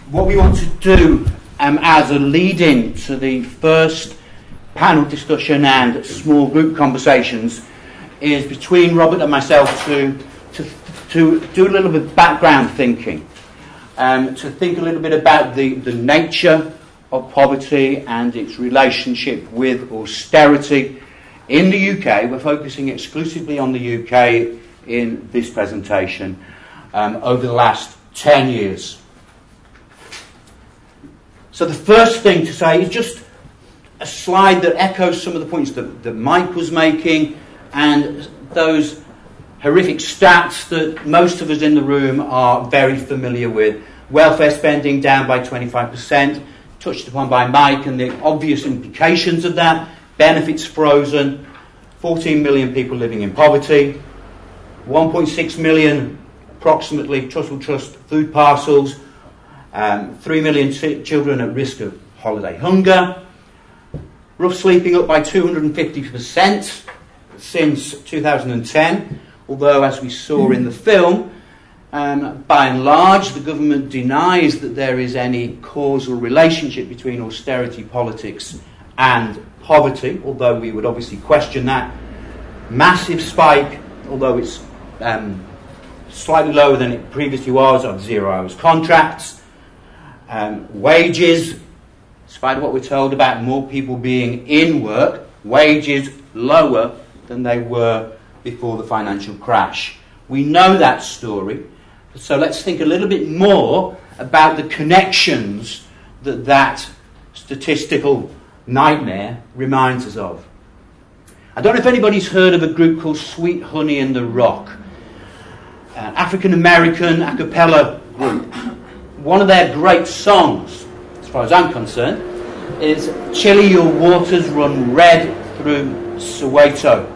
what we want to do as a lead-in to the first panel discussion and small group conversations is between Robert and myself to do a little bit of background thinking, to think a little bit about the nature of poverty and its relationship with austerity in the UK. We're focusing exclusively on the UK in this presentation over the last 10 years. So the first thing to say is just a slide that echoes some of the points that Mike was making and those horrific stats that most of us in the room are very familiar with. Welfare spending down by 25%, touched upon by Mike, and the obvious implications of that. Benefits frozen, 14 million people living in poverty, 1.6 million approximately Trust food parcels, 3 million children at risk of holiday hunger, rough sleeping up by 250% since 2010, although as we saw in the film, by and large the government denies that there is any causal relationship between austerity politics and poverty, although we would obviously question that. Massive spike, although it's slightly lower than it previously was, of 0 hours contracts. Wages, despite what we're told about more people being in work, wages lower than they were before the financial crash. We know that story, so let's think a little bit more about the connections that statistical nightmare reminds us of. I don't know if anybody's heard of a group called Sweet Honey in the Rock, an African-American a cappella group. One of their great songs, as far as I'm concerned, is Chilly Your Waters Run Red Through Soweto.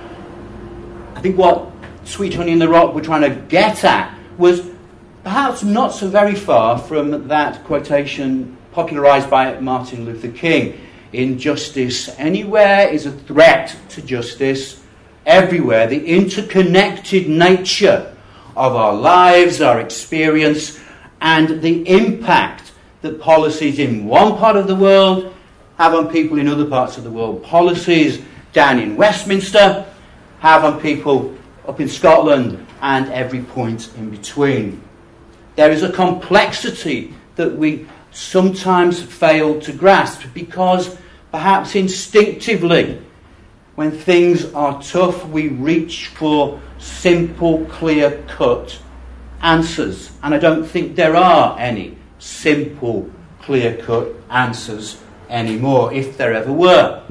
I think what Sweet Honey in the Rock were trying to get at was perhaps not so very far from that quotation popularised by Martin Luther King: injustice anywhere is a threat to justice everywhere. The interconnected nature of our lives, our experience, and the impact that policies in one part of the world have on people in other parts of the world. Policies down in Westminster have on people up in Scotland and every point in between. There is a complexity that we sometimes fail to grasp because perhaps instinctively, when things are tough, we reach for simple, clear-cut answers. And I don't think there are any simple, clear-cut answers anymore, if there ever were.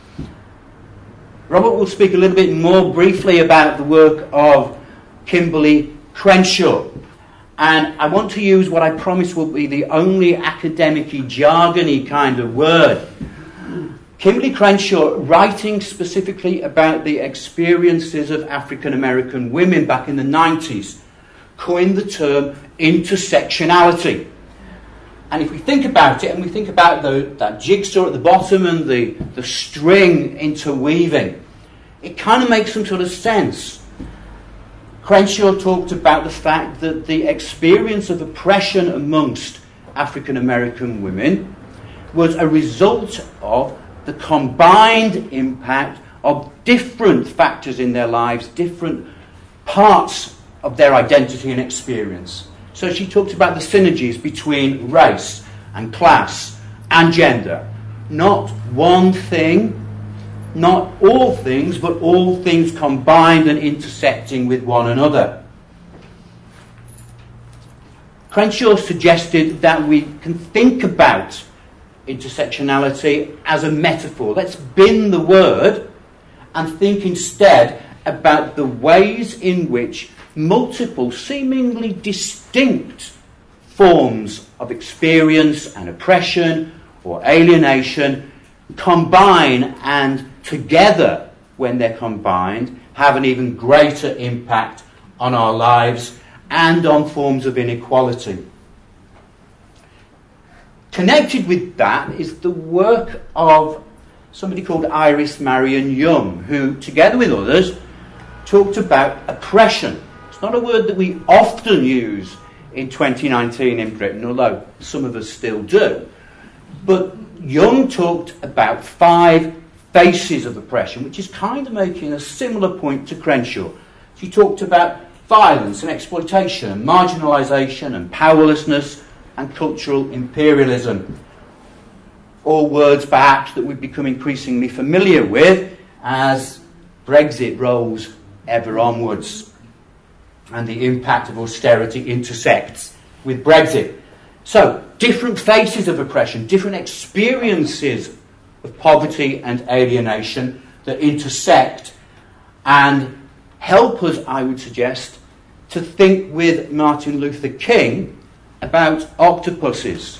Robert will speak a little bit more briefly about the work of Kimberly Crenshaw. And I want to use what I promise will be the only academic-y, jargony kind of word. Kimberly Crenshaw, writing specifically about the experiences of African-American women back in the 90s, coined the term intersectionality. And if we think about it, and we think about that jigsaw at the bottom and the string interweaving, it kind of makes some sort of sense. Crenshaw talked about the fact that the experience of oppression amongst African-American women was a result of the combined impact of different factors in their lives, different parts of their identity and experience. So she talked about the synergies between race and class and gender. Not one thing, not all things, but all things combined and intersecting with one another. Crenshaw suggested that we can think about intersectionality as a metaphor. Let's bin the word and think instead about the ways in which multiple, seemingly distinct forms of experience and oppression or alienation combine, and together, when they're combined, have an even greater impact on our lives and on forms of inequality. Connected with that is the work of somebody called Iris Marion Young, who, together with others, talked about oppression. It's not a word that we often use in 2019 in Britain, although some of us still do. But Young talked about 5 faces of oppression, which is kind of making a similar point to Crenshaw. She talked about violence and exploitation and marginalisation and powerlessness and cultural imperialism. All words perhaps that we've become increasingly familiar with as Brexit rolls ever onwards and the impact of austerity intersects with Brexit. So, different faces of oppression, different experiences of poverty and alienation that intersect and help us, I would suggest, to think with Martin Luther King about octopuses.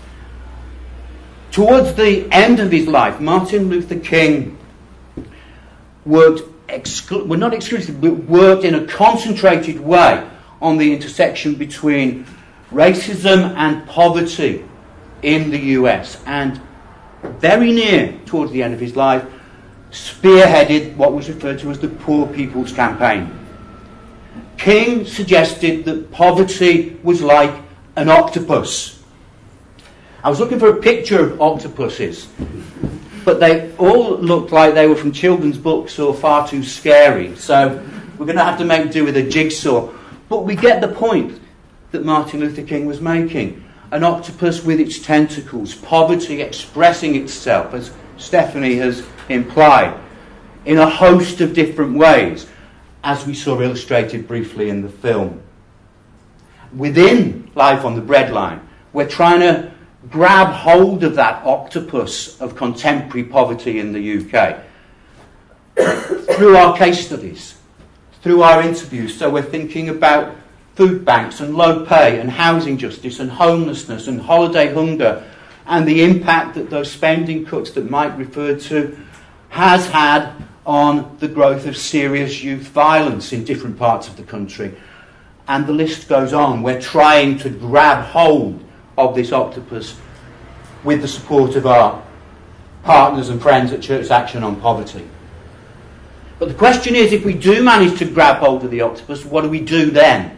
Towards the end of his life, Martin Luther King worked not exclusively, but worked in a concentrated way on the intersection between racism and poverty in the US, and very near towards the end of his life spearheaded what was referred to as the Poor People's Campaign. King suggested that poverty was like an octopus. I was looking for a picture of octopuses, but they all looked like they were from children's books or far too scary, so we're going to have to make do with a jigsaw. But we get the point that Martin Luther King was making. An octopus with its tentacles, poverty expressing itself, as Stephanie has implied, in a host of different ways, as we saw illustrated briefly in the film. Within Life on the Breadline, we're trying to grab hold of that octopus of contemporary poverty in the UK through our case studies, through our interviews. So we're thinking about food banks and low pay and housing justice and homelessness and holiday hunger and the impact that those spending cuts that Mike referred to has had on the growth of serious youth violence in different parts of the country. And the list goes on. We're trying to grab hold of this octopus with the support of our partners and friends at Church Action on Poverty. But the question is, if we do manage to grab hold of the octopus, what do we do then?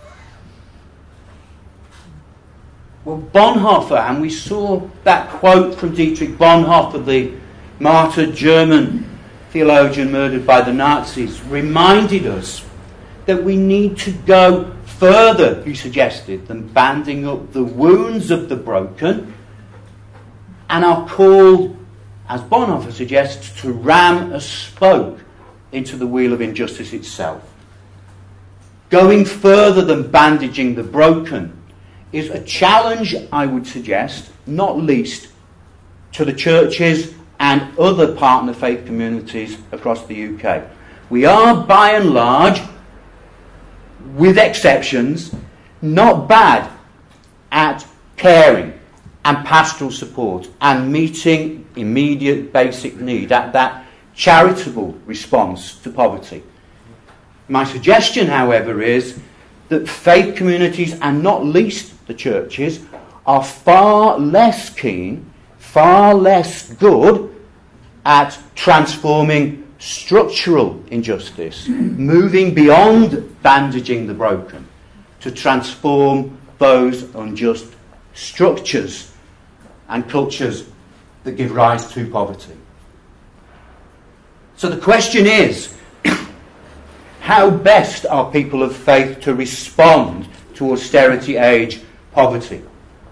Well, Bonhoeffer, and we saw that quote from Dietrich Bonhoeffer, the martyred German theologian murdered by the Nazis, reminded us that we need to go further, he suggested, than banding up the wounds of the broken, and are called, as Bonhoeffer suggests, to ram a spoke into the wheel of injustice itself. Going further than bandaging the broken is a challenge, I would suggest, not least to the churches and other partner faith communities across the UK. We are, by and large, with exceptions, not bad at caring and pastoral support and meeting immediate basic need, at that charitable response to poverty. My suggestion, however, is that faith communities, and not least the churches, are far less keen, far less good at transforming structural injustice, moving beyond bandaging the broken to transform those unjust structures and cultures that give rise to poverty. So the question is, how best are people of faith to respond to austerity age poverty?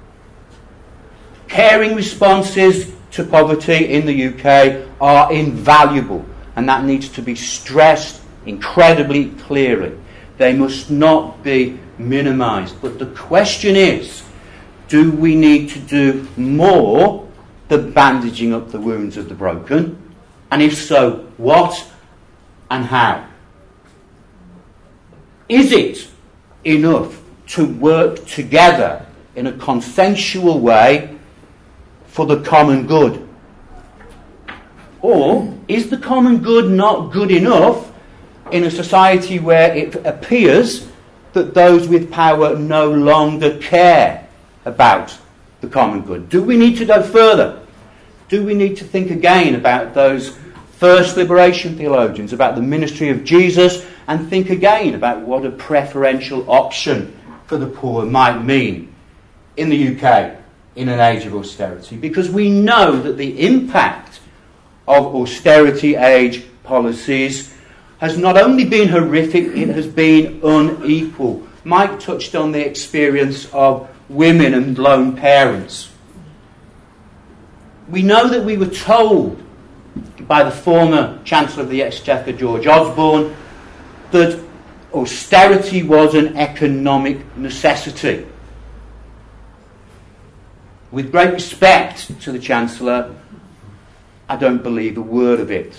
Caring responses to poverty in the UK are invaluable, and that needs to be stressed incredibly clearly. They must not be minimised. But the question is, do we need to do more than bandaging up the wounds of the broken? And if so, what and how? Is it enough to work together in a consensual way for the common good? Or is the common good not good enough in a society where it appears that those with power no longer care about the common good? Do we need to go further? Do we need to think again about those first liberation theologians, about the ministry of Jesus, and think again about what a preferential option for the poor might mean in the UK in an age of austerity, because we know that the impact of austerity age policies has not only been horrific, it has been unequal. Mike touched on the experience of women and lone parents. We know that we were told by the former Chancellor of the Exchequer, George Osborne, that austerity was an economic necessity. With great respect to the Chancellor, I don't believe a word of it.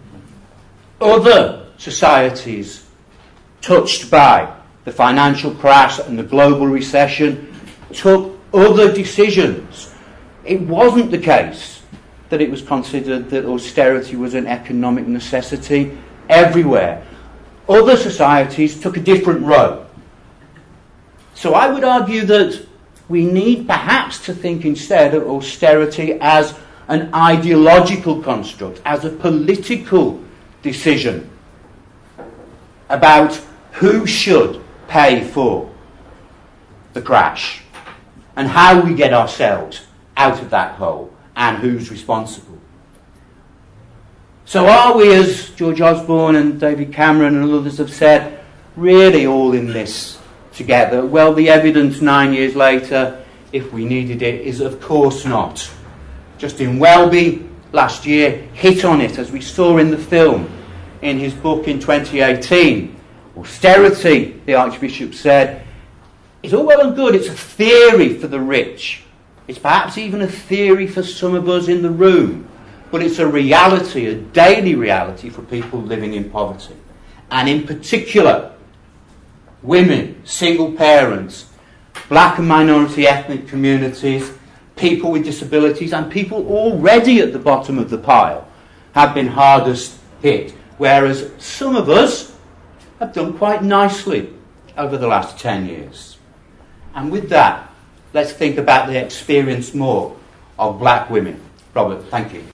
Other societies touched by the financial crash and the global recession took other decisions. It wasn't the case that it was considered that austerity was an economic necessity everywhere. Other societies took a different road. So I would argue that we need perhaps to think instead of austerity as an ideological construct, as a political decision about who should pay for the crash and how we get ourselves out of that hole and who's responsible. So are we, as George Osborne and David Cameron and others have said, really all in this together? Well, the evidence 9 years later, if we needed it, is of course not. Justin Welby last year hit on it, as we saw in the film, in his book in 2018. Austerity, the Archbishop said, is all well and good. It's a theory for the rich. It's perhaps even a theory for some of us in the room. But it's a reality, a daily reality for people living in poverty. And in particular, women, single parents, black and minority ethnic communities, people with disabilities, and people already at the bottom of the pile have been hardest hit. Whereas some of us have done quite nicely over the last 10 years. And with that, let's think about the experience more of black women. Robert, thank you.